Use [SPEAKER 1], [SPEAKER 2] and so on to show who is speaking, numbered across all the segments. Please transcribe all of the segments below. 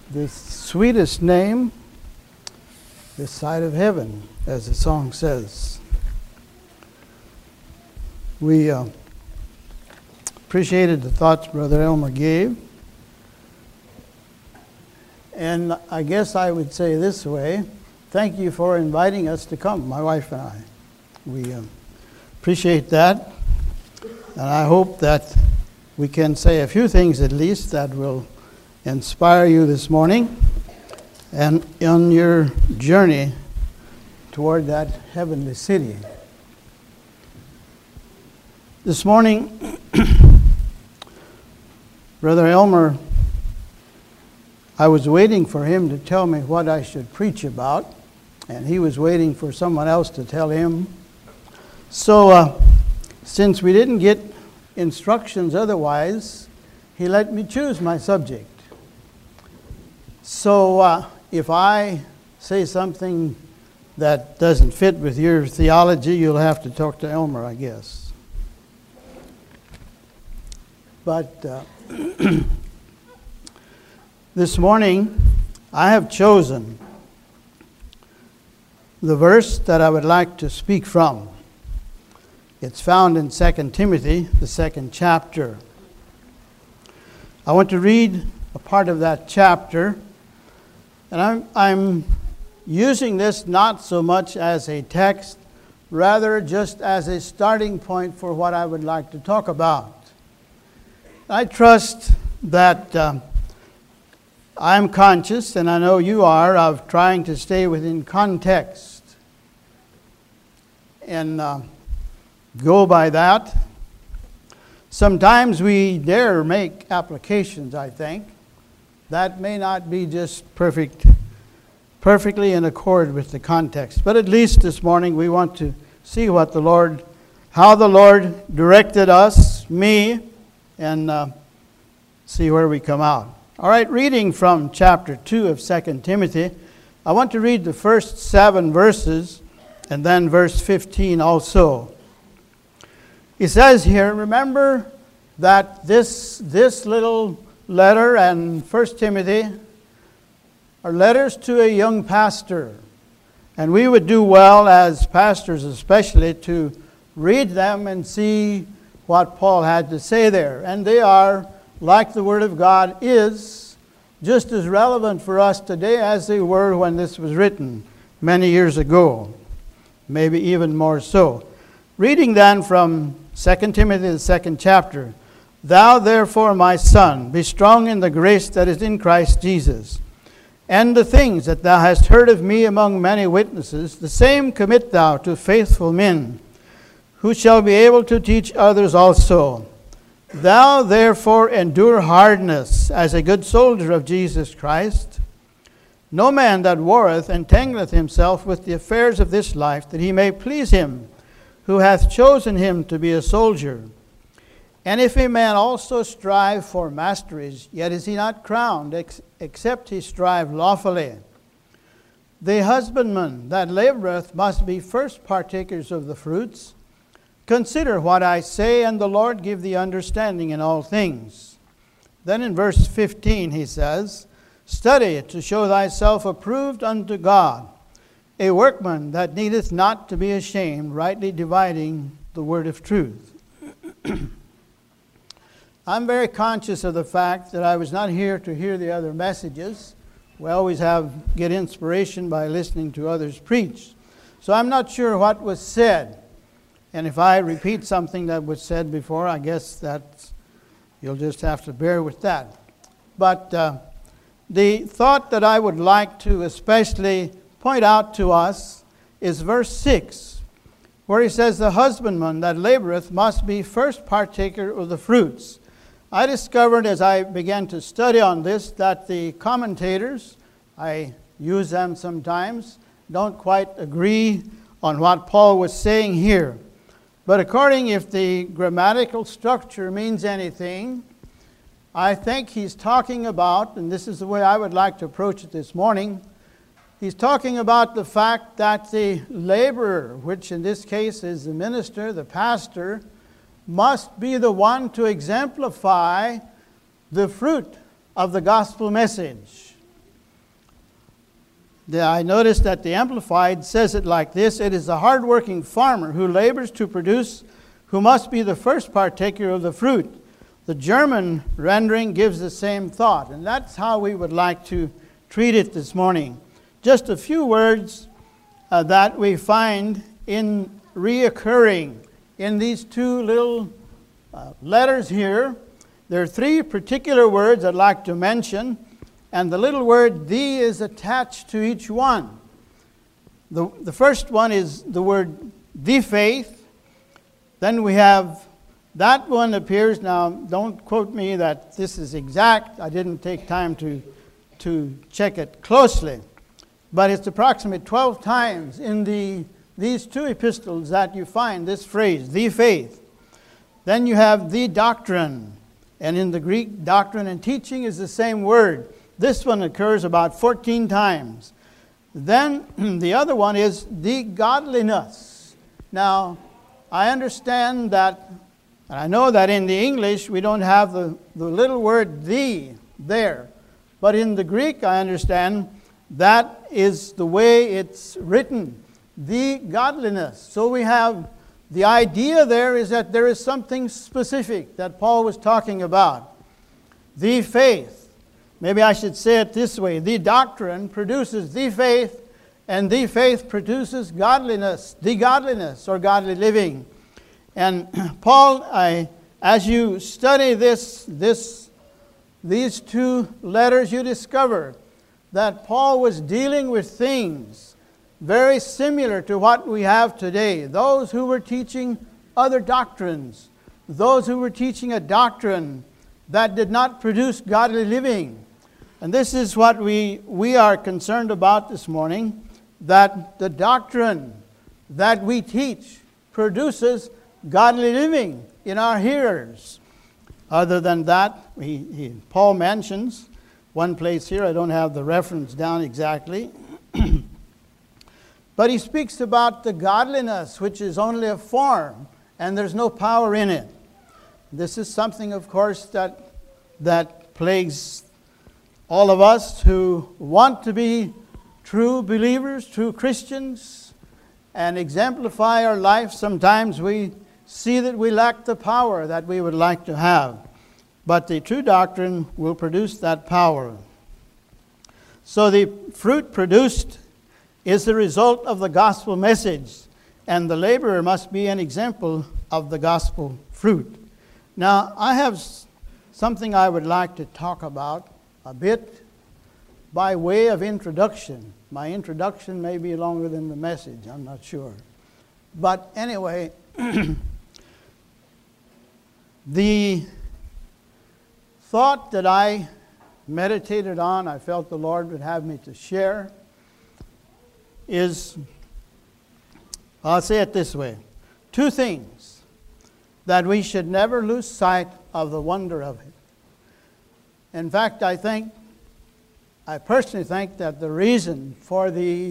[SPEAKER 1] the sweetest name this side of heaven, as the song says. We appreciated the thoughts Brother Elmer gave. And I guess I would say this way, thank you for inviting us to come, my wife and I. We appreciate that. And I hope that we can say a few things at least that will inspire you this morning and on your journey toward that heavenly city. This morning, Brother Elmer, I was waiting for him to tell me what I should preach about, and he was waiting for someone else to tell him. So, since we didn't get instructions otherwise, he let me choose my subject. So, if I say something that doesn't fit with your theology, you'll have to talk to Elmer, I guess. But this morning, I have chosen the verse that I would like to speak from. It's found in 2 Timothy, the 2nd chapter. I want to read a part of that chapter, and I'm using this not so much as a text, rather just as a starting point for what I would like to talk about. I trust that I'm conscious, and I know you are, of trying to stay within context and go by that. Sometimes we dare make applications, I think. That may not be just perfectly in accord with the context. But at least this morning we want to see how the Lord directed us, me, and see where we come out. All right, reading from chapter 2 of 2 Timothy, I want to read the first 7 verses and then verse 15 also. He says here, remember that this little letter and 1 Timothy are letters to a young pastor. And we would do well as pastors especially to read them and see what Paul had to say there. And they are, like the Word of God is, just as relevant for us today as they were when this was written many years ago. Maybe even more so. Reading then from 2 Timothy, the 2nd chapter. Thou therefore, my son, be strong in the grace that is in Christ Jesus. And the things that thou hast heard of me among many witnesses, the same commit thou to faithful men, who shall be able to teach others also. Thou therefore endure hardness as a good soldier of Jesus Christ. No man that warreth entangleth himself with the affairs of this life, that he may please him who hath chosen him to be a soldier. And if a man also strive for masteries, yet is he not crowned, except he strive lawfully. The husbandman that laboureth must be first partakers of the fruits. Consider what I say, and the Lord give thee understanding in all things. Then in verse 15 he says, Study to show thyself approved unto God, a workman that needeth not to be ashamed, rightly dividing the word of truth. I'm very conscious of the fact that I was not here to hear the other messages. We always get inspiration by listening to others preach. So I'm not sure what was said. And if I repeat something that was said before, I guess that you'll just have to bear with that. But the thought that I would like to especially point out to us is verse 6, where he says, The husbandman that laboureth must be first partaker of the fruits. I discovered as I began to study on this that the commentators, I use them sometimes, don't quite agree on what Paul was saying here. But according, if the grammatical structure means anything, I think he's talking about, and this is the way I would like to approach it this morning, he's talking about the fact that the laborer, which in this case is the minister, the pastor, must be the one to exemplify the fruit of the gospel message. I noticed that the Amplified says it like this: it is the hard-working farmer who labors to produce who must be the first partaker of the fruit. The German rendering gives the same thought, and that's how we would like to treat it this morning. Just a few words that we find in reoccurring in these two little letters here. There are three particular words I'd like to mention, and the little word "the" is attached to each one. The first one is the word "the faith." Then we have that one appears, now don't quote me that this is exact. I didn't take time to check it closely. But it's approximately 12 times in these two epistles that you find this phrase, "the faith." Then you have "the doctrine." And in the Greek, doctrine and teaching is the same word. This one occurs about 14 times. Then the other one is "the godliness." Now, I understand that, and I know that in the English we don't have the little word "the" there. But in the Greek, I understand that is the way it's written, "the godliness." So we have the idea there is that there is something specific that Paul was talking about. The faith. Maybe I should say it this way: the doctrine produces the faith, and the faith produces godliness, the godliness or godly living. And Paul, as you study these two letters, you discover that Paul was dealing with things very similar to what we have today. Those who were teaching other doctrines, those who were teaching a doctrine that did not produce godly living. And this is what we are concerned about this morning, that the doctrine that we teach produces godly living in our hearers. Other than that, Paul mentions one place here, I don't have the reference down exactly, but he speaks about the godliness which is only a form and there's no power in it. This is something, of course, that plagues all of us who want to be true believers, true Christians, and exemplify our life. Sometimes we see that we lack the power that we would like to have. But the true doctrine will produce that power. So the fruit produced is the result of the gospel message, and the laborer must be an example of the gospel fruit. Now, I have something I would like to talk about a bit by way of introduction. My introduction may be longer than the message, I'm not sure. But anyway, the thought that I meditated on, I felt the Lord would have me to share, is, I'll say it this way, two things that we should never lose sight of the wonder of it. In fact, I personally think that the reason for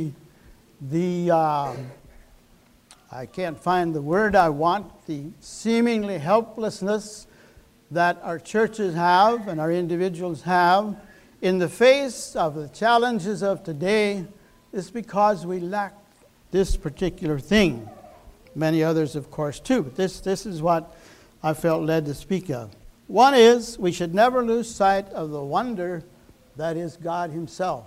[SPEAKER 1] I can't find the word I want, the seemingly helplessness that our churches have and our individuals have in the face of the challenges of today is because we lack this particular thing. Many others, of course, too. But this is what I felt led to speak of. One is, we should never lose sight of the wonder that is God Himself.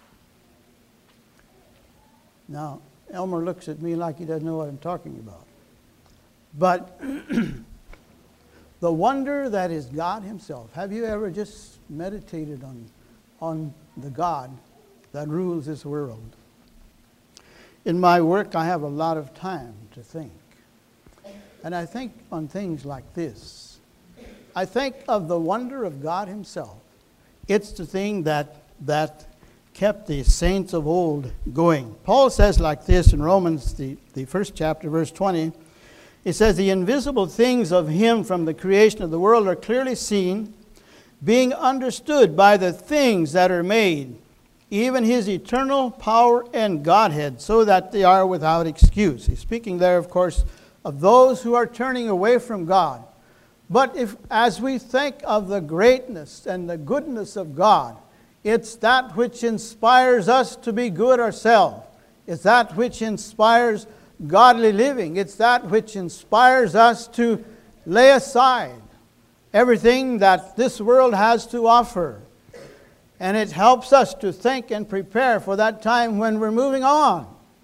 [SPEAKER 1] Now, Elmer looks at me like he doesn't know what I'm talking about. But the wonder that is God Himself. Have you ever just meditated on the God that rules this world? In my work, I have a lot of time to think. And I think on things like this. I think of the wonder of God Himself. It's the thing that kept the saints of old going. Paul says like this in Romans, the first chapter, verse 20. It says, "The invisible things of Him from the creation of the world are clearly seen, being understood by the things that are made, even His eternal power and Godhead, so that they are without excuse." He's speaking there, of course, of those who are turning away from God. But as we think of the greatness and the goodness of God, It's that which inspires us to be good ourselves. It's that which inspires godly living. It's that which inspires us to lay aside everything that this world has to offer. And it helps us to think and prepare for that time when we're moving on.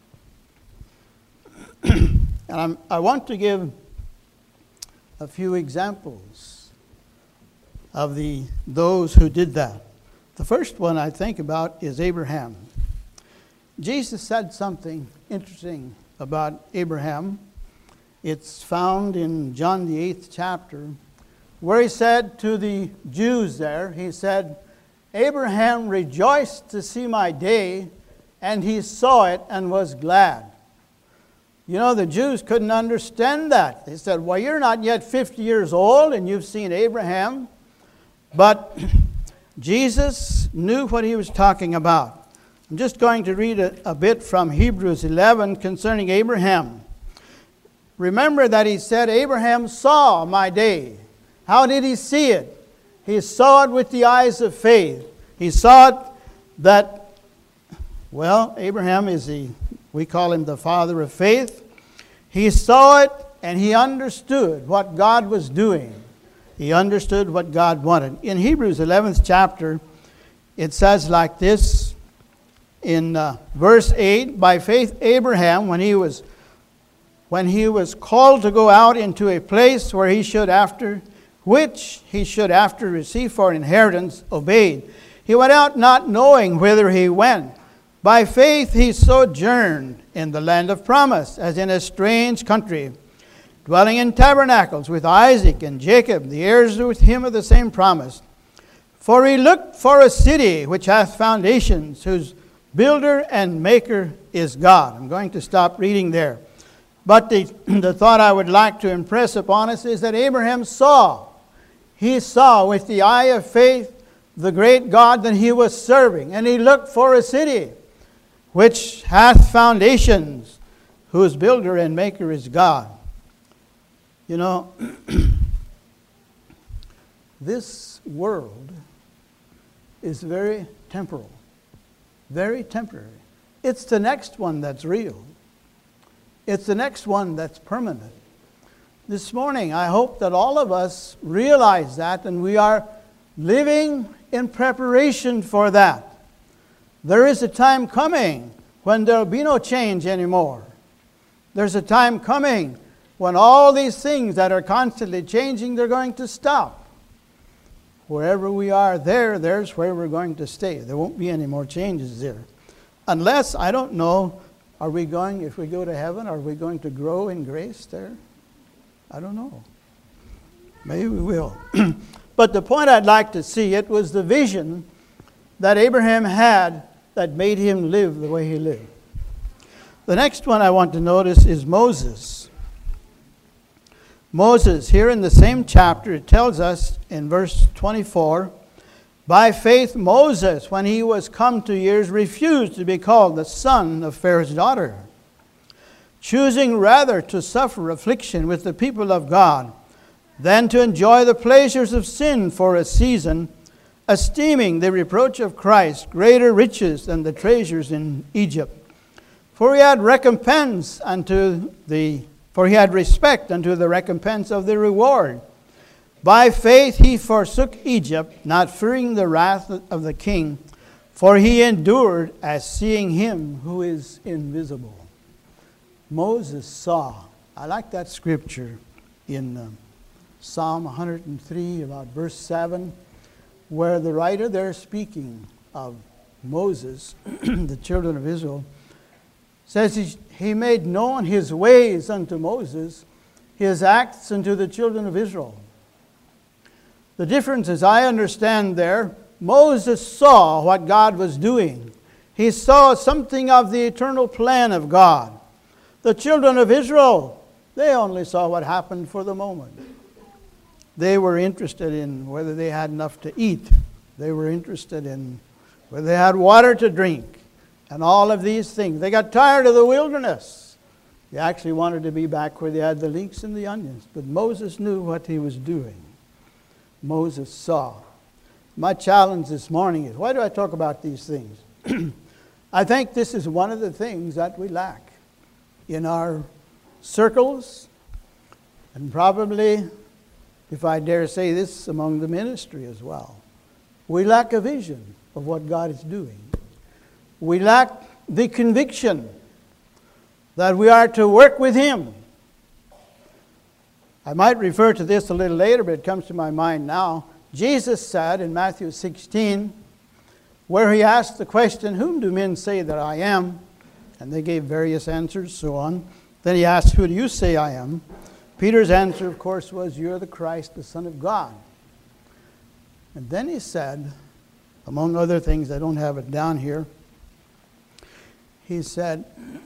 [SPEAKER 1] And I want to give a few examples of those who did that. The first one I think about is Abraham. Jesus said something interesting about Abraham. It's found in John the 8th chapter, where he said to the Jews there, he said, Abraham rejoiced to see my day, and he saw it and was glad. You know, the Jews couldn't understand that. They said, well, you're not yet 50 years old, and you've seen Abraham. But Jesus knew what he was talking about. I'm just going to read a bit from Hebrews 11 concerning Abraham. Remember that he said, Abraham saw my day. How did he see it? He saw it with the eyes of faith. He saw it that, well, Abraham we call him the father of faith. He saw it and he understood what God was doing. He understood what God wanted. In Hebrews 11th chapter, it says like this in verse 8, by faith Abraham, when he was called to go out into a place where which he should after receive for inheritance, obeyed. He went out not knowing whither he went. By faith he sojourned in the land of promise, as in a strange country, dwelling in tabernacles with Isaac and Jacob, the heirs with him of the same promise. For he looked for a city which hath foundations, whose builder and maker is God. I'm going to stop reading there. But the thought I would like to impress upon us is that Abraham saw. He saw with the eye of faith the great God that he was serving. And he looked for a city which hath foundations, whose builder and maker is God. You know, this world is very temporal, very temporary. It's the next one that's real. It's the next one that's permanent. This morning, I hope that all of us realize that, and we are living in preparation for that. There is a time coming when there will be no change anymore. There's a time coming when all these things that are constantly changing, they're going to stop. Wherever we are there's where we're going to stay. There won't be any more changes there. Unless, I don't know, if we go to heaven, are we going to grow in grace there? I don't know. Maybe we will. But the point I'd like to see, it was the vision that Abraham had that made him live the way he lived. The next one I want to notice is Moses. Moses, here in the same chapter, it tells us in verse 24, by faith Moses, when he was come to years, refused to be called the son of Pharaoh's daughter, choosing rather to suffer affliction with the people of God than to enjoy the pleasures of sin for a season, esteeming the reproach of Christ greater riches than the treasures in Egypt. For he had respect unto the recompense of the reward. By faith he forsook Egypt, not fearing the wrath of the king, for he endured as seeing him who is invisible. Moses saw. I like that scripture in Psalm 103, about verse 7, where the writer there speaking of Moses, the children of Israel, says he made known his ways unto Moses, his acts unto the children of Israel. The difference, as I understand there, Moses saw what God was doing. He saw something of the eternal plan of God. The children of Israel, they only saw what happened for the moment. They were interested in whether they had enough to eat. They were interested in whether they had water to drink. And all of these things. They got tired of the wilderness. They actually wanted to be back where they had the leeks and the onions. But Moses knew what he was doing. Moses saw. My challenge this morning is, why do I talk about these things? I think this is one of the things that we lack in our circles, and probably, if I dare say this, among the ministry as well. We lack a vision of what God is doing. We lack the conviction that we are to work with Him. I might refer to this a little later, but it comes to my mind now. Jesus said in Matthew 16, where He asked the question, whom do men say that I am? And they gave various answers, so on. Then He asked, who do you say I am? Peter's answer, of course, was, you're the Christ, the Son of God. And then He said, among other things, I don't have it down here, He said,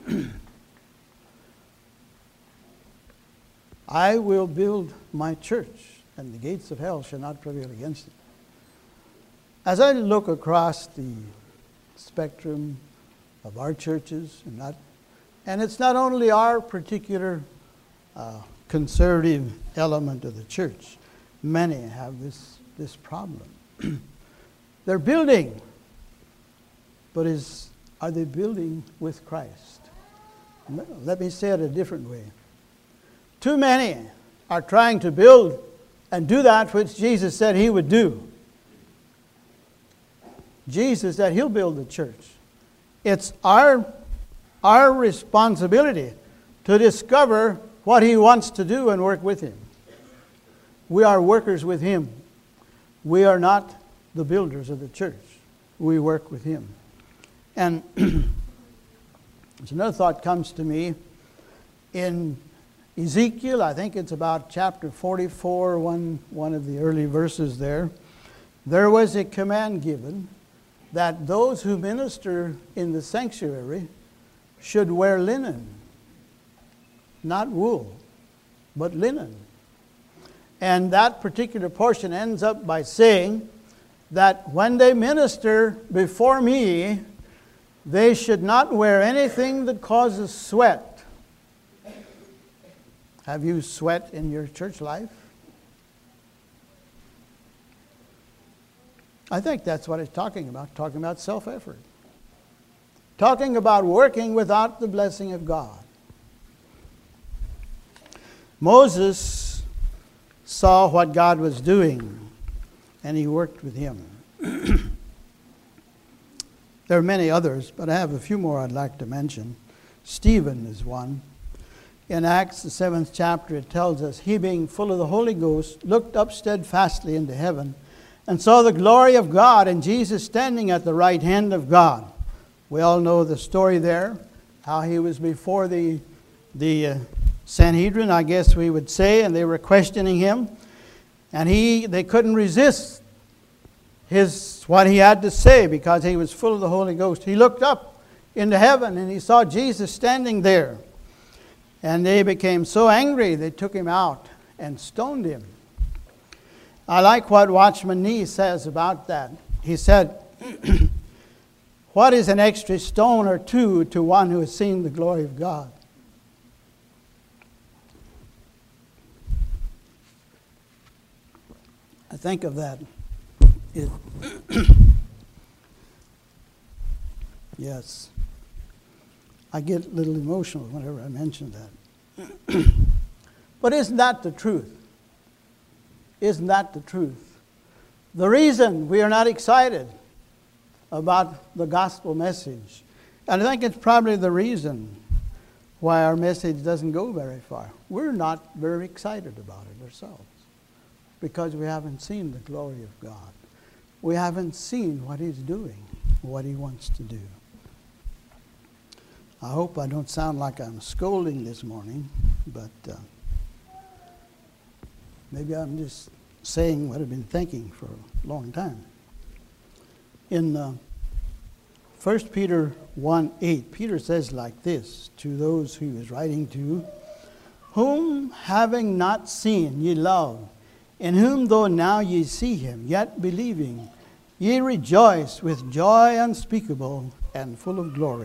[SPEAKER 1] I will build my church, and the gates of hell shall not prevail against it. As I look across the spectrum of our churches, and it's not only our particular conservative element of the church, many have this problem. They're building, but are they building with Christ? Let me say it a different way. Too many are trying to build and do that which Jesus said He would do. Jesus said He'll build the church. It's our responsibility to discover what He wants to do and work with Him. We are workers with Him. We are not the builders of the church. We work with Him. And there's another thought comes to me in Ezekiel. I think it's about chapter 44, one of the early verses there. There was a command given that those who minister in the sanctuary should wear linen. Not wool, but linen. And that particular portion ends up by saying that when they minister before me, they should not wear anything that causes sweat. Have you sweat in your church life? I think that's what it's talking about self-effort. Talking about working without the blessing of God. Moses saw what God was doing, and he worked with Him. There are many others, but I have a few more I'd like to mention. Stephen is one. In Acts, the 7th chapter, it tells us, he being full of the Holy Ghost, looked up steadfastly into heaven, and saw the glory of God, and Jesus standing at the right hand of God. We all know the story there, how he was before the Sanhedrin, I guess we would say, and they were questioning him. And they couldn't resist what he had to say because he was full of the Holy Ghost. He looked up into heaven and he saw Jesus standing there. And they became so angry, they took him out and stoned him. I like what Watchman Nee says about that. He said, what is an extra stone or two to one who has seen the glory of God? I think of that. Yes. I get a little emotional whenever I mention that. But isn't that the truth? Isn't that the truth? The reason we are not excited about the gospel message, and I think it's probably the reason why our message doesn't go very far. We're not very excited about it ourselves because we haven't seen the glory of God. We haven't seen what He's doing, what He wants to do. I hope I don't sound like I'm scolding this morning, but maybe I'm just saying what I've been thinking for a long time. In 1 Peter 1:8, Peter says like this to those who he was writing to, whom having not seen ye love, in whom though now ye see him, yet believing, ye rejoice with joy unspeakable and full of glory.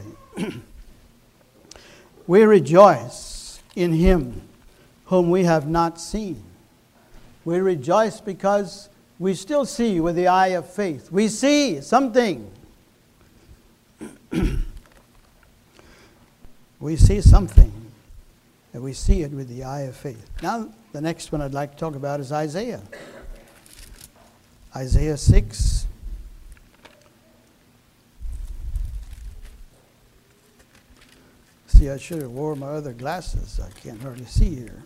[SPEAKER 1] We rejoice in Him whom we have not seen. We rejoice because we still see with the eye of faith. We see something. We see something, and we see it with the eye of faith. Now, the next one I'd like to talk about is Isaiah. Isaiah 6. See, I should have worn my other glasses. I can't hardly see here.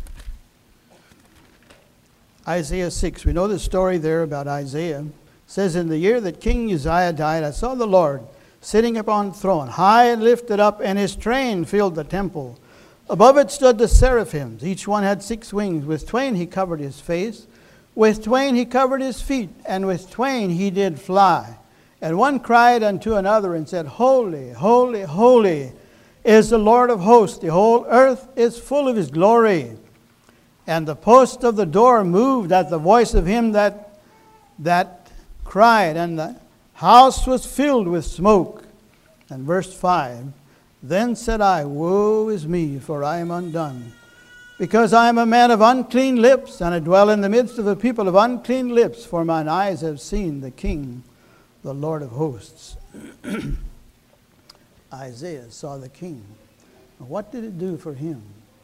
[SPEAKER 1] Isaiah 6. We know the story there about Isaiah. It says, in the year that King Uzziah died, I saw the Lord sitting upon a throne, high and lifted up, and his train filled the temple. Above it stood the seraphims. Each one had 6 wings. With twain he covered his face. With twain he covered his feet. And with twain he did fly. And one cried unto another and said, Holy, holy, holy is the Lord of hosts. The whole earth is full of his glory. And the post of the door moved at the voice of him that cried. And the house was filled with smoke. And verse 5, then said I, woe is me, for I am undone, because I am a man of unclean lips, and I dwell in the midst of a people of unclean lips, for mine eyes have seen the King, the Lord of hosts. Isaiah saw the King. What did it do for him?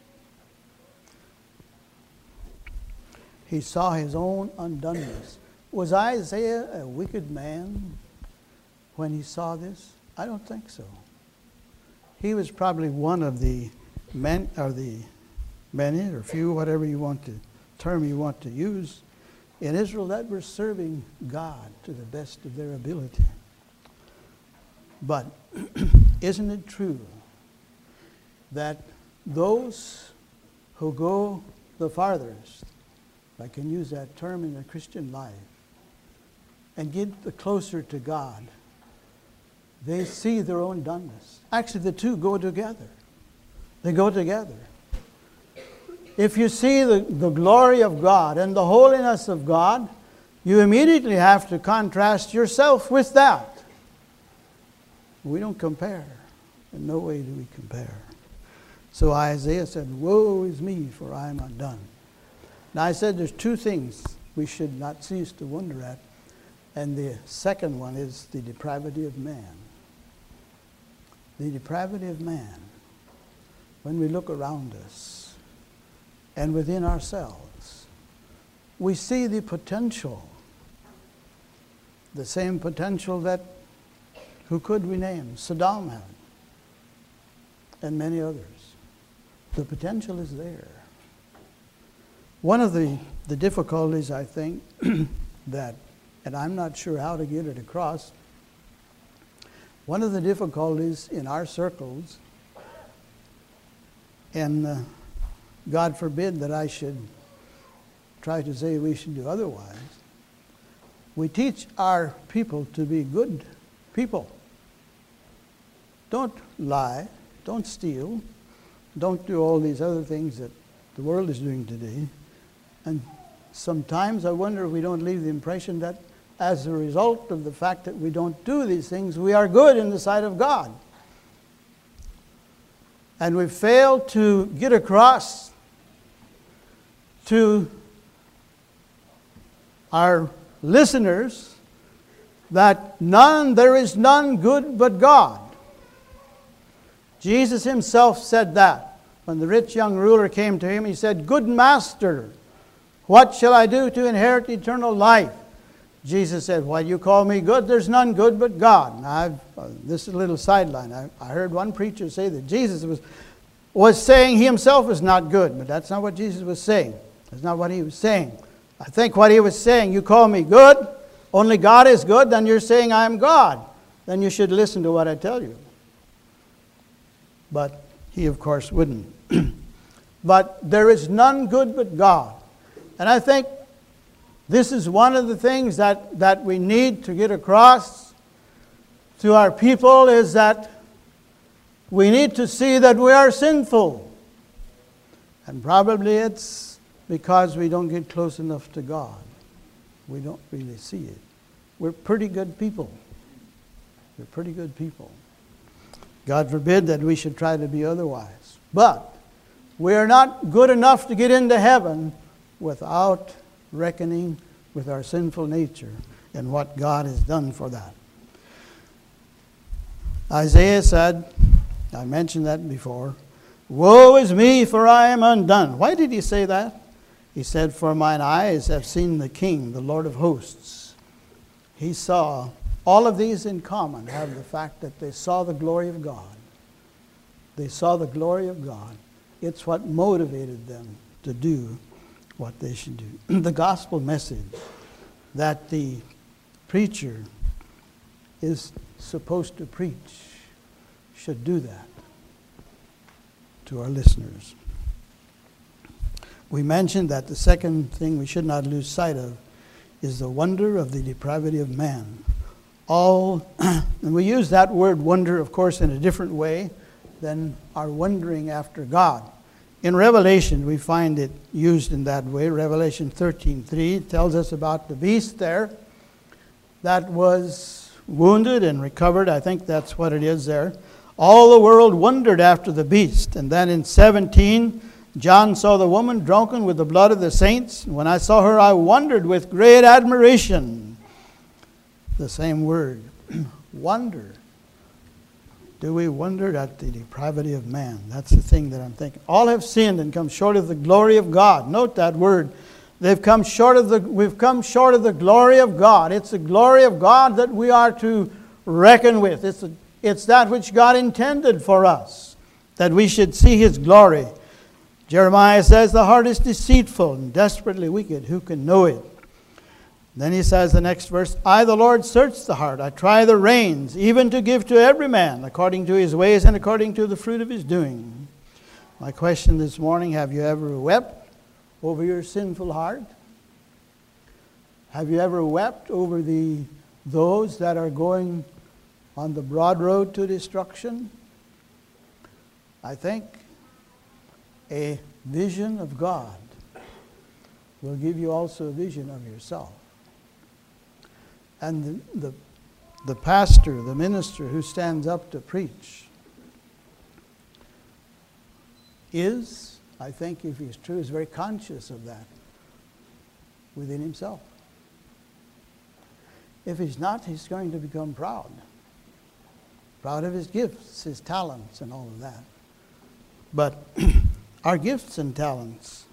[SPEAKER 1] He saw his own undoneness. Was Isaiah a wicked man when he saw this? I don't think so. He was probably one of the men, or the many, or few, whatever term you want to use, in Israel that were serving God to the best of their ability. But isn't it true that those who go the farthest, if I can use that term in the Christian life, and get the closer to God, they see their own doneness. Actually, the two go together. They go together. If you see the glory of God and the holiness of God, you immediately have to contrast yourself with that. We don't compare. In no way do we compare. So Isaiah said, woe is me, for I am undone. Now I said there's 2 things we should not cease to wonder at. And the second one is the depravity of man. The depravity of man. When we look around us and within ourselves, we see the potential. The same potential that, who could we name? Saddam had. And many others. The potential is there. One of the difficulties, I think, that, and I'm not sure how to get it across, one of the difficulties in our circles, and God forbid that I should try to say we should do otherwise, we teach our people to be good people. Don't lie, don't steal, don't do all these other things that the world is doing today. And sometimes I wonder if we don't leave the impression that as a result of the fact that we don't do these things, we are good in the sight of God. And we fail to get across to our listeners that there is none good but God. Jesus himself said that. When the rich young ruler came to him, he said, Good master, what shall I do to inherit eternal life? Jesus said, Why you call me good? There's none good but God. Now, this is a little sideline. I heard one preacher say that Jesus was saying he himself was not good, but that's not what Jesus was saying. That's not what he was saying. I think what he was saying, you call me good, only God is good, then you're saying I am God. Then you should listen to what I tell you. But he, of course, wouldn't. But there is none good but God. And I think this is one of the things that we need to get across to our people, is that we need to see that we are sinful. And probably it's because we don't get close enough to God. We don't really see it. We're pretty good people. We're pretty good people. God forbid that we should try to be otherwise. But we are not good enough to get into heaven without reckoning with our sinful nature and what God has done for that. Isaiah said, I mentioned that before, "Woe is me, for I am undone." Why did he say that? He said, "For mine eyes have seen the King, the Lord of hosts." He saw all of these in common, have the fact that they saw the glory of God. They saw the glory of God. It's what motivated them to do what they should do. The gospel message that the preacher is supposed to preach should do that to our listeners. We mentioned that the second thing we should not lose sight of is the wonder of the depravity of man. And we use that word wonder, of course, in a different way than our wondering after God. In Revelation, we find it used in that way. Revelation 13:3 tells us about the beast there that was wounded and recovered. I think that's what it is there. All the world wondered after the beast. And then in 17, John saw the woman drunken with the blood of the saints. And when I saw her, I wondered with great admiration. The same word, wonder. Do we wonder at the depravity of man? That's the thing that I'm thinking. All have sinned and come short of the glory of God. Note that word. We've come short of the glory of God. It's the glory of God that we are to reckon with. It's that which God intended for us, that we should see His glory. Jeremiah says, "The heart is deceitful and desperately wicked. Who can know it?" Then he says, the next verse, "I, the Lord, search the heart. I try the reins, even to give to every man according to his ways and according to the fruit of his doing." My question this morning, have you ever wept over your sinful heart? Have you ever wept over those that are going on the broad road to destruction? I think a vision of God will give you also a vision of yourself. And the pastor, the minister who stands up to preach is, I think if he's true, is very conscious of that within himself. If he's not, he's going to become proud. Proud of his gifts, his talents, and all of that. But our gifts and talents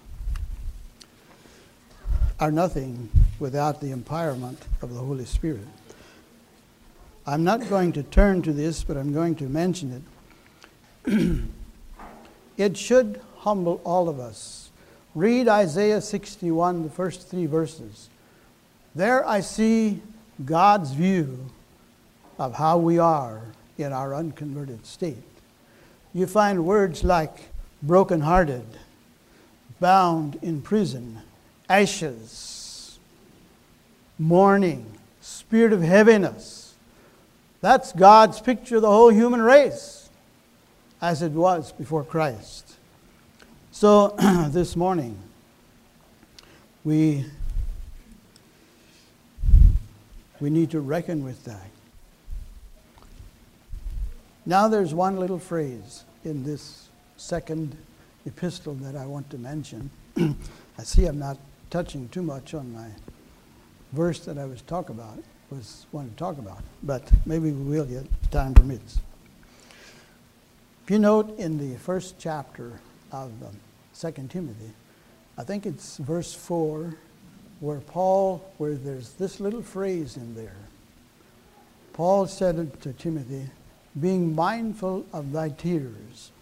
[SPEAKER 1] are nothing without the empowerment of the Holy Spirit. I'm not going to turn to this, but I'm going to mention it. It should humble all of us. Read Isaiah 61, the first 3 verses. There I see God's view of how we are in our unconverted state. You find words like brokenhearted, bound in prison, ashes, mourning, spirit of heaviness. That's God's picture of the whole human race as it was before Christ. So this morning we need to reckon with that. Now there's one little phrase in this second epistle that I want to mention. I see I'm not touching too much on my verse that I want to talk about, but maybe we will yet, if time permits. If you note in the first chapter of 2 Timothy, I think it's verse 4, where there's this little phrase in there. Paul said to Timothy, "Being mindful of thy tears."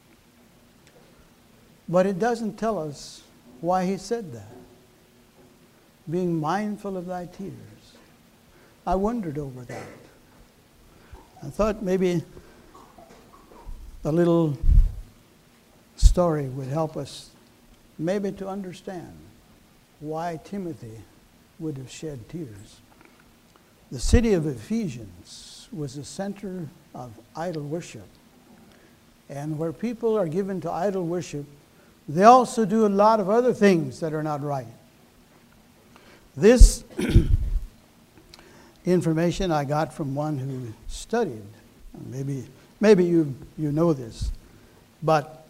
[SPEAKER 1] But it doesn't tell us why he said that. Being mindful of thy tears. I wondered over that. I thought maybe a little story would help us maybe to understand why Timothy would have shed tears. The city of Ephesians was a center of idol worship. And where people are given to idol worship, they also do a lot of other things that are not right. This information I got from one who studied. Maybe you know this. But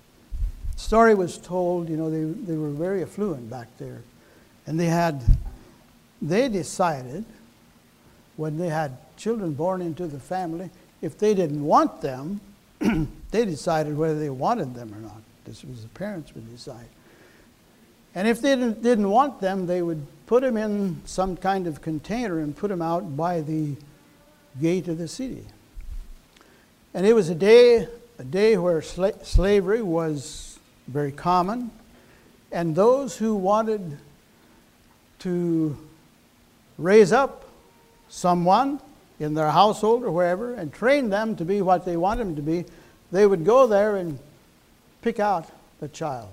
[SPEAKER 1] the story was told, they were very affluent back there. And they had they decided, when they had children born into the family, if they didn't want them, they decided whether they wanted them or not. This was the parents would decide. And if they didn't want them, they would put them in some kind of container and put them out by the gate of the city. And it was a day where slavery was very common. And those who wanted to raise up someone in their household or wherever and train them to be what they want them to be, they would go there and pick out a child.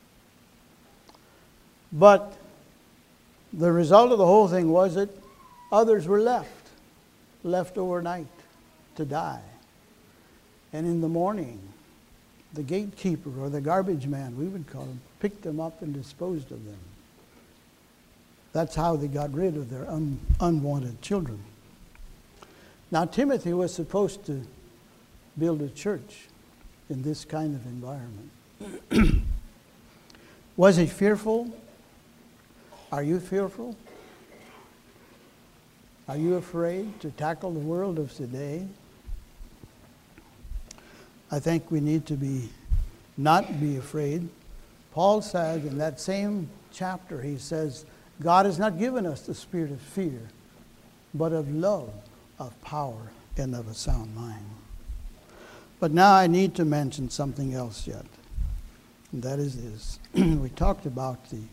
[SPEAKER 1] But the result of the whole thing was that others were left overnight to die. And in the morning, the gatekeeper or the garbage man, we would call him, picked them up and disposed of them. That's how they got rid of their unwanted children. Now, Timothy was supposed to build a church in this kind of environment. Was he fearful? Are you fearful? Are you afraid to tackle the world of today? I think we need to not be afraid. Paul said in that same chapter, he says, God has not given us the spirit of fear, but of love, of power, and of a sound mind. But now I need to mention something else yet. And that is this. We talked about the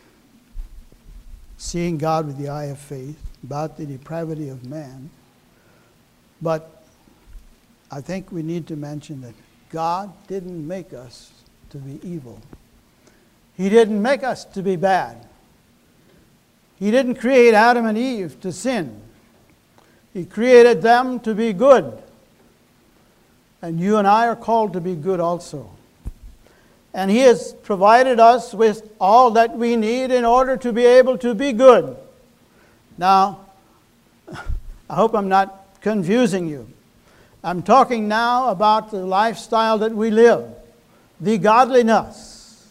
[SPEAKER 1] seeing God with the eye of faith, about the depravity of man. But I think we need to mention that God didn't make us to be evil. He didn't make us to be bad. He didn't create Adam and Eve to sin. He created them to be good. And you and I are called to be good also. And He has provided us with all that we need in order to be able to be good. Now, I hope I'm not confusing you. I'm talking now about the lifestyle that we live, the godliness.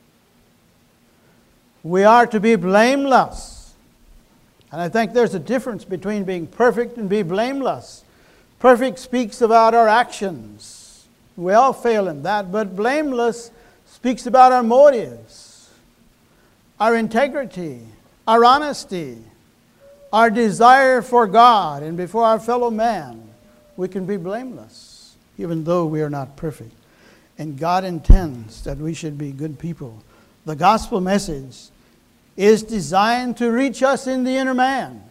[SPEAKER 1] We are to be blameless. And I think there's a difference between being perfect and being blameless. Perfect speaks about our actions. We all fail in that, but blameless speaks about our motives, our integrity, our honesty, our desire for God and before our fellow man. We can be blameless, even though we are not perfect. And God intends that we should be good people. The gospel message is designed to reach us in the inner man.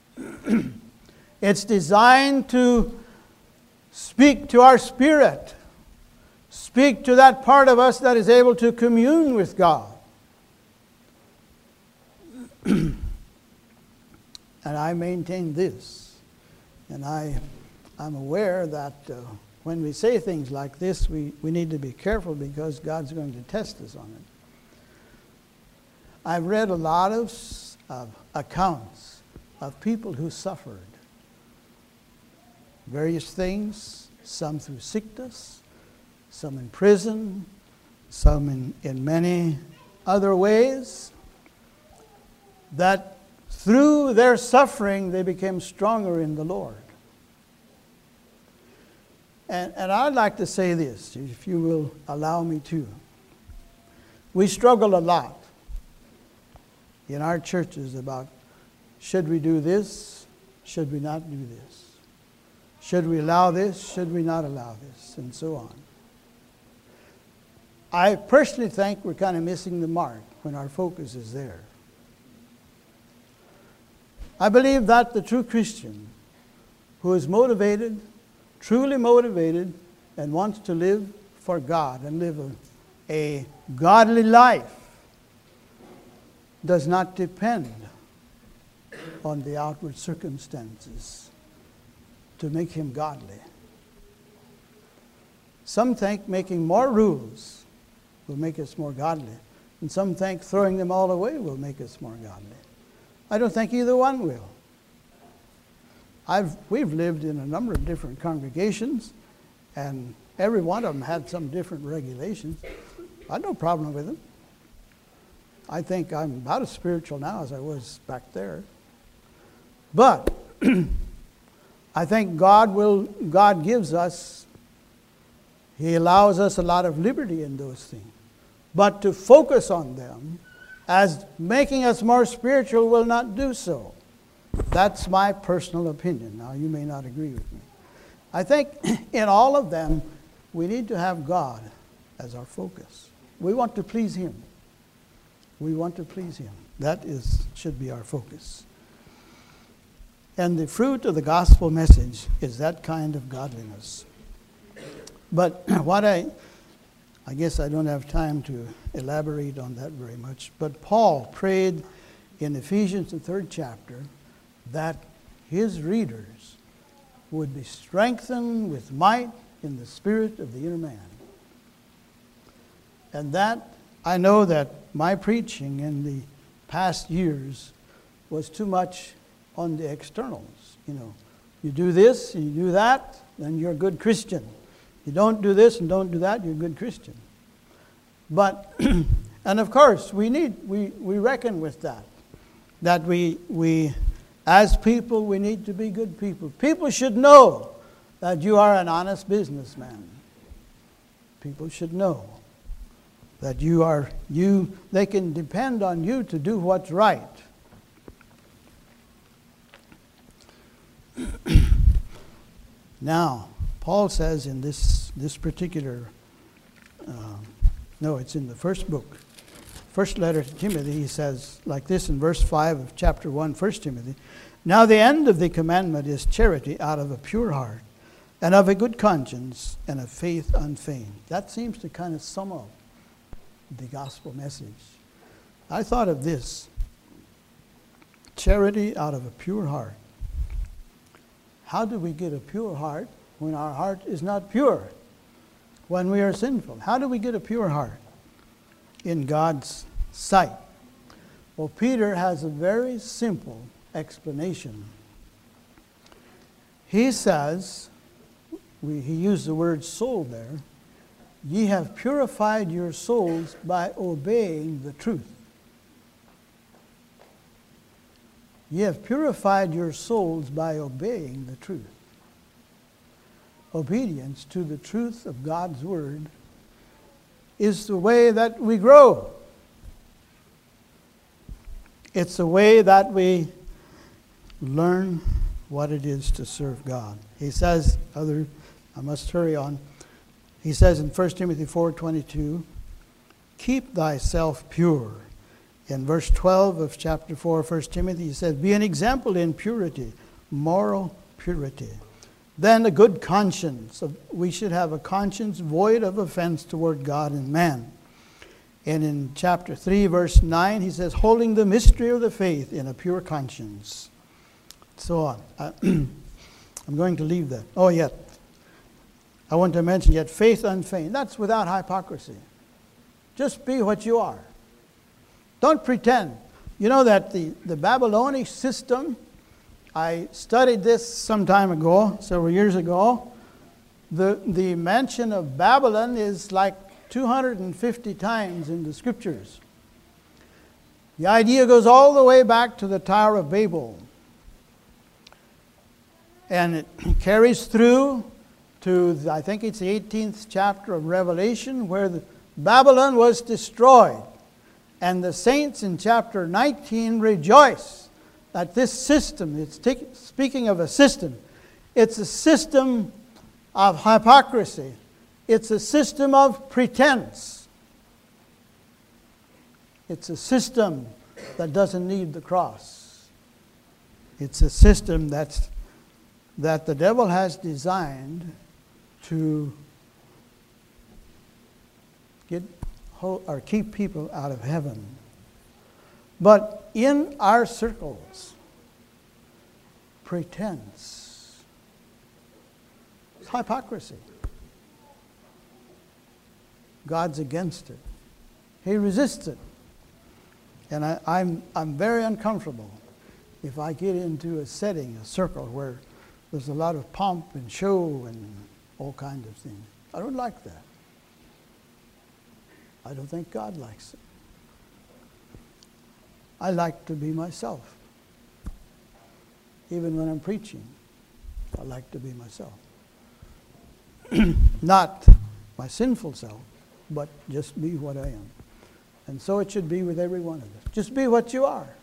[SPEAKER 1] It's designed to speak to our spirit. Speak to that part of us that is able to commune with God. And I maintain this. And I'm aware that when we say things like this, we need to be careful because God's going to test us on it. I've read a lot of accounts of people who suffered various things, some through sickness, some in prison, some in many other ways, that through their suffering they became stronger in the Lord. And I'd like to say this, if you will allow me to. We struggle a lot in our churches about, should we do this? Should we not do this? Should we allow this? Should we not allow this? And so on. I personally think we're kind of missing the mark when our focus is there. I believe that the true Christian who is motivated, truly motivated, and wants to live for God and live a godly life does not depend on the outward circumstances to make him godly. Some think making more rules will make us more godly, and some think throwing them all away will make us more godly. I don't think either one will. We've lived in a number of different congregations, and every one of them had some different regulations. I had no problem with them. I think I'm about as spiritual now as I was back there. But I think God gives us, He allows us a lot of liberty in those things. But to focus on them as making us more spiritual will not do so. That's my personal opinion. Now, you may not agree with me. I think in all of them, we need to have God as our focus. We want to please Him. We want to please Him. That should be our focus. And the fruit of the gospel message is that kind of godliness. But what I guess I don't have time to elaborate on that very much. But Paul prayed in Ephesians, the 3rd chapter, that his readers would be strengthened with might in the spirit of the inner man. And that, I know that my preaching in the past years was too much on the externals. You do this and you do that, then you're a good Christian. You don't do this and don't do that, you're a good Christian. But, and of course, we reckon with that. That we, as people, we need to be good people. People should know that you are an honest businessman. People should know that they can depend on you to do what's right. Now, Paul says in this particular, it's in the first book, first letter to Timothy, he says like this in verse 5 of chapter 1, 1 Timothy, "Now the end of the commandment is charity out of a pure heart, and of a good conscience, and of faith unfeigned." That seems to kind of sum up the gospel message. I thought of this: charity out of a pure heart. How do we get a pure heart when our heart is not pure? When we are sinful? How do we get a pure heart in God's sight? Well, Peter has a very simple explanation. He says, he used the word soul there, "Ye have purified your souls by obeying the truth." Ye have purified your souls by obeying the truth. Obedience to the truth of God's Word is the way that we grow. It's the way that we learn what it is to serve God. He says, I must hurry on. He says in 1 Timothy 4:22, "Keep thyself pure." In verse 12 of chapter 4 of 1 Timothy, he says, "Be an example in purity, moral purity." Then a good conscience. We should have a conscience void of offense toward God and man. And in chapter 3, verse 9, he says, "Holding the mystery of the faith in a pure conscience." So on. I'm going to leave that. I want to mention yet faith unfeigned. That's without hypocrisy. Just be what you are. Don't pretend. You know that the Babylonish system, I studied this some time ago, several years ago. The mention of Babylon is like 250 times in the Scriptures. The idea goes all the way back to the Tower of Babel. And it carries through to, I think it's the 18th chapter of Revelation, where Babylon was destroyed. And the saints in chapter 19 rejoice that this system, speaking of a system, it's a system of hypocrisy. It's a system of pretense. It's a system that doesn't need the cross. It's a system that the devil has designed to keep people out of heaven. But in our circles, pretense, it's hypocrisy. God's against it. He resists it. And I'm very uncomfortable if I get into a setting, a circle, where there's a lot of pomp and show and all kinds of things. I don't like that. I don't think God likes it. I like to be myself. Even when I'm preaching, I like to be myself. Not my sinful self, but just be what I am. And so it should be with every one of us. Just be what you are.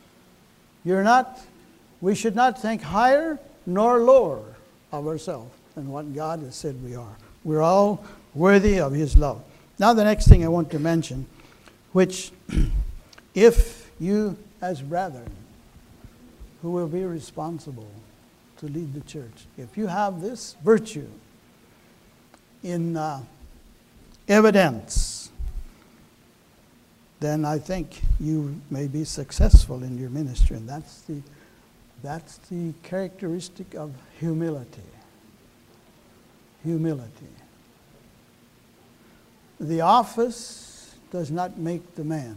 [SPEAKER 1] We should not think higher nor lower of ourselves than what God has said we are. We're all worthy of His love. Now the next thing I want to mention, which if you as brethren who will be responsible to lead the church, if you have this virtue in evidence, then I think you may be successful in your ministry. And that's the characteristic of humility. Humility. The office does not make the man.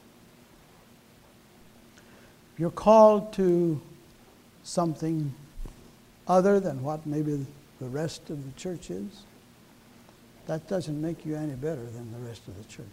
[SPEAKER 1] You're called to something other than what maybe the rest of the church is. That doesn't make you any better than the rest of the church.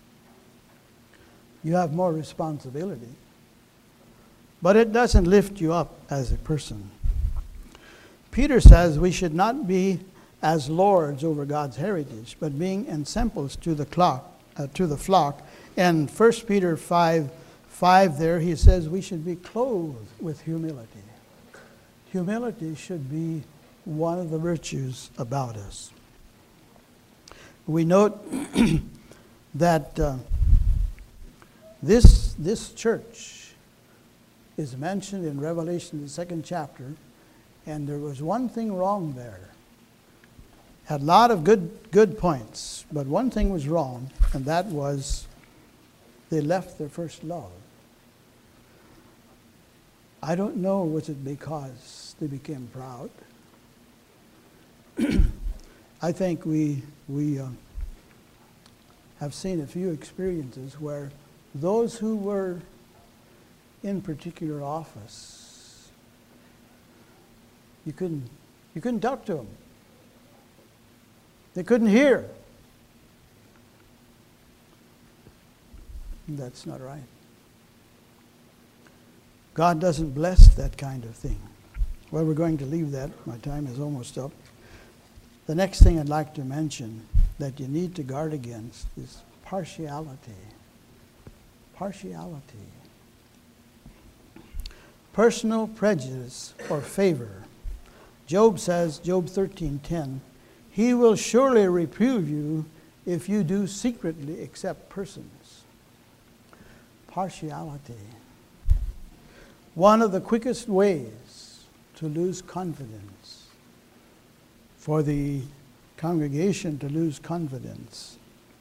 [SPEAKER 1] You have more responsibility, but it doesn't lift you up as a person. Peter says we should not be as lords over God's heritage, but being ensamples to the flock. And 1 Peter 5 there, he says we should be clothed with humility. Humility should be one of the virtues about us. We note that this church is mentioned in Revelation, the 2nd chapter, and there was one thing wrong there. Had a lot of good points, but one thing was wrong, and that was they left their first love. I don't know, was it because they became proud? I think we have seen a few experiences where those who were in particular office, you couldn't talk to them. They couldn't hear. That's not right. God doesn't bless that kind of thing. Well, we're going to leave that. My time is almost up. The next thing I'd like to mention that you need to guard against is partiality. Partiality. Personal prejudice or favor. Job says, Job 13:10, He will surely reprove you if you do secretly accept persons. Partiality. One of the quickest ways to lose confidence, for the congregation to lose confidence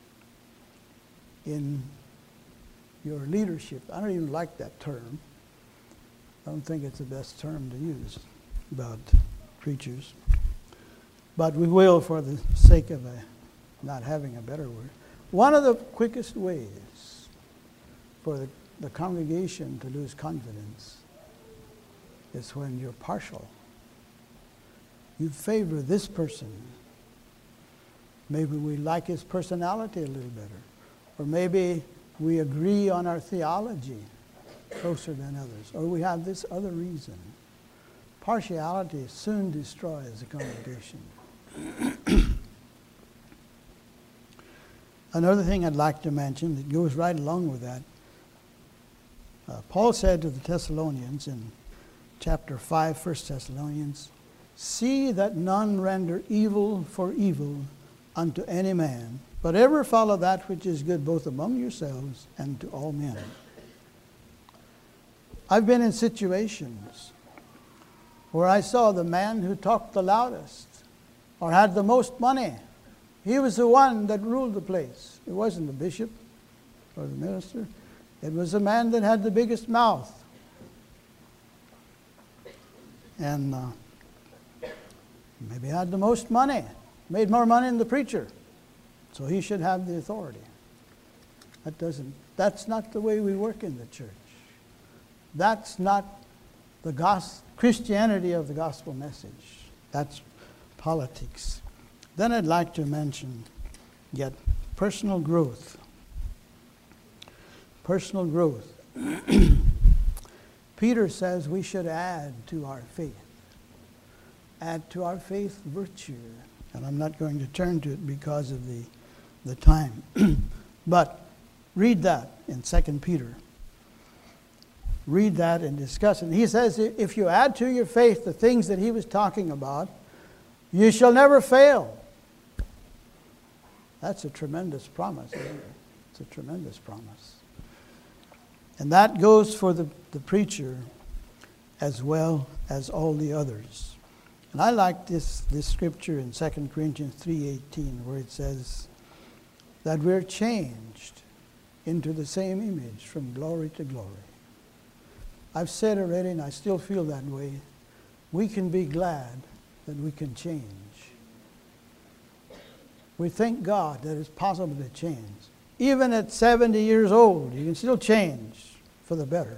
[SPEAKER 1] in your leadership. I don't even like that term. I don't think it's the best term to use about preachers. But we will for the sake of not having a better word. One of the quickest ways for the congregation to lose confidence is when you're partial. You favor this person. Maybe we like his personality a little better. Or maybe we agree on our theology closer than others. Or we have this other reason. Partiality soon destroys a congregation. Another thing I'd like to mention that goes right along with that. Paul said to the Thessalonians in chapter 5, 1 Thessalonians, See that none render evil for evil unto any man, but ever follow that which is good both among yourselves and to all men. I've been in situations where I saw the man who talked the loudest or had the most money. He was the one that ruled the place. It wasn't the bishop or the minister. It was the man that had the biggest mouth. And maybe had the most money. Made more money than the preacher. So he should have the authority. That's not the way we work in the church. That's not the Christianity of the gospel message. That's politics. Then I'd like to mention yet personal growth. Personal growth. Peter says we should add to our faith. Add to our faith virtue. And I'm not going to turn to it because of the time. But read that in 2 Peter. Read that and discuss it. And he says if you add to your faith the things that he was talking about, you shall never fail. That's a tremendous promise, isn't it? It's a tremendous promise. And that goes for the preacher as well as all the others. And I like this scripture in 2 Corinthians 3:18 where it says that we're changed into the same image from glory to glory. I've said already, and I still feel that way, we can be glad that we can change. We thank God that it's possible to change. Even at 70 years old, you can still change for the better.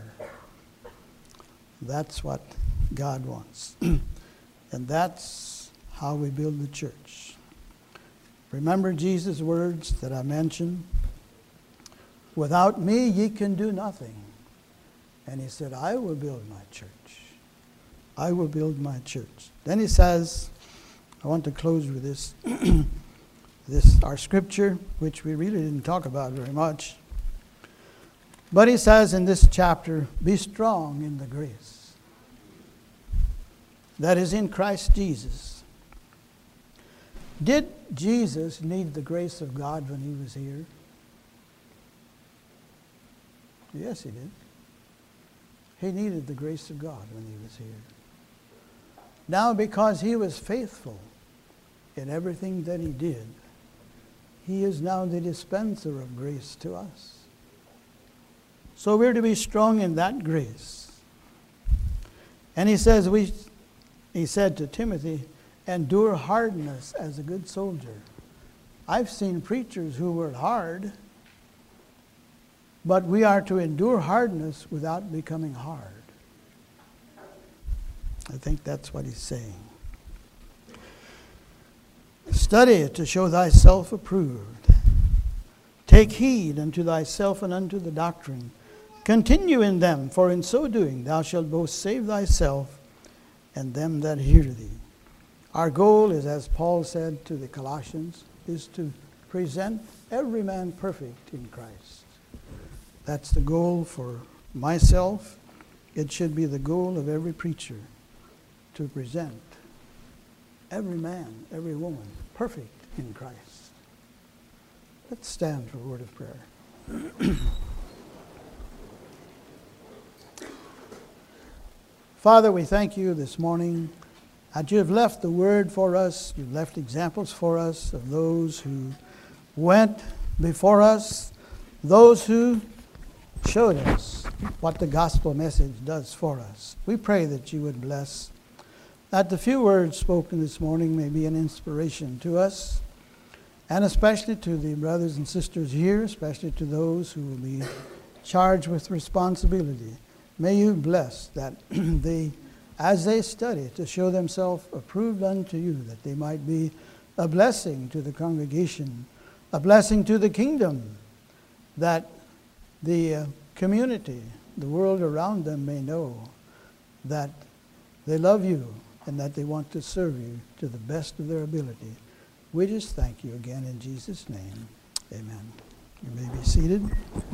[SPEAKER 1] That's what God wants. And that's how we build the church. Remember Jesus' words that I mentioned? Without me, ye can do nothing. And he said, I will build my church. I will build my church. Then he says, I want to close with this. Our scripture, which we really didn't talk about very much. But he says in this chapter, be strong in the grace that is in Christ Jesus. Did Jesus need the grace of God when he was here? Yes, he did. He needed the grace of God when he was here. Now, because he was faithful in everything that he did, he is now the dispenser of grace to us. So we're to be strong in that grace. And he says, he said to Timothy, endure hardness as a good soldier. I've seen preachers who were hard, but we are to endure hardness without becoming hard. I think that's what he's saying. Study to show thyself approved. Take heed unto thyself and unto the doctrine. Continue in them, for in so doing thou shalt both save thyself and them that hear thee. Our goal is, as Paul said to the Colossians, is to present every man perfect in Christ. That's the goal for myself. It should be the goal of every preacher to present every man, every woman, perfect in Christ. Let's stand for a word of prayer. Father, we thank you this morning that you have left the word for us. You've left examples for us of those who went before us, those who showed us what the gospel message does for us. We pray that you would bless, that the few words spoken this morning may be an inspiration to us, and especially to the brothers and sisters here, especially to those who will be charged with responsibility. May you bless that they, as they study to show themselves approved unto you, that they might be a blessing to the congregation, a blessing to the kingdom, that the community, the world around them may know that they love you and that they want to serve you to the best of their ability. We just thank you again in Jesus' name. Amen. You may be seated.